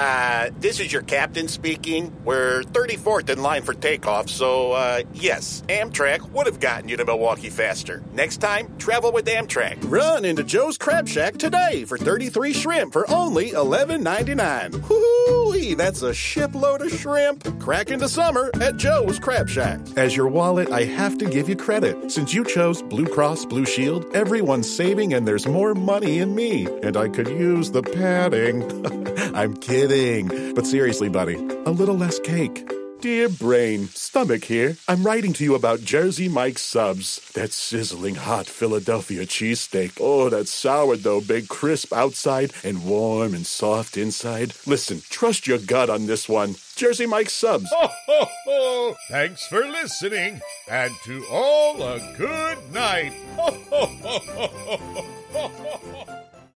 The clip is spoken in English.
This is your captain speaking. We're 34th in line for takeoff, so, yes, Amtrak would have gotten you to Milwaukee faster. Next time, travel with Amtrak. Run into Joe's Crab Shack today for 33 shrimp for only $11.99. Woo-hoo-wee, that's a shipload of shrimp. Crack into summer at Joe's Crab Shack. As your wallet, I have to give you credit. Since you chose Blue Cross Blue Shield, everyone's saving and there's more money in me. And I could use the padding. I'm kidding. But seriously, buddy, a little less cake. Dear brain, stomach here. I'm writing to you about Jersey Mike's subs. That sizzling hot Philadelphia cheesesteak. Oh, that sourdough baked crisp outside and warm and soft inside. Listen, trust your gut on this one. Jersey Mike's subs. Ho, ho, ho. Thanks for listening. And to all a good night. Ho, ho, ho, ho, ho.